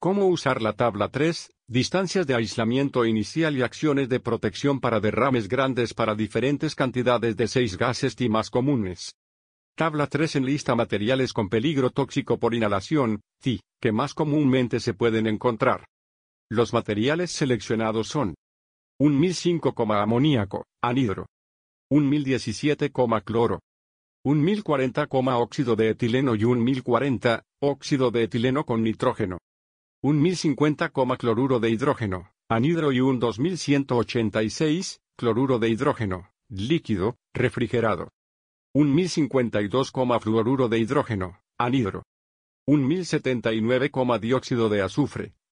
¿Cómo usar la tabla 3? Distancias de aislamiento inicial y acciones de protección para derrames grandes para diferentes cantidades de 6 gases y más comunes. Tabla 3 enlista materiales con peligro tóxico por inhalación, TI, que más comúnmente se pueden encontrar. Los materiales seleccionados son un 1005, amoníaco, anhidro. Un 1017, cloro. Un 1040, óxido de etileno y un 1040, óxido de etileno con nitrógeno. Un 1050, cloruro de hidrógeno, anhidro y un 2186, cloruro de hidrógeno, líquido, refrigerado. Un 1052, fluoruro de hidrógeno, anhidro. Un 1079, dióxido de azufre,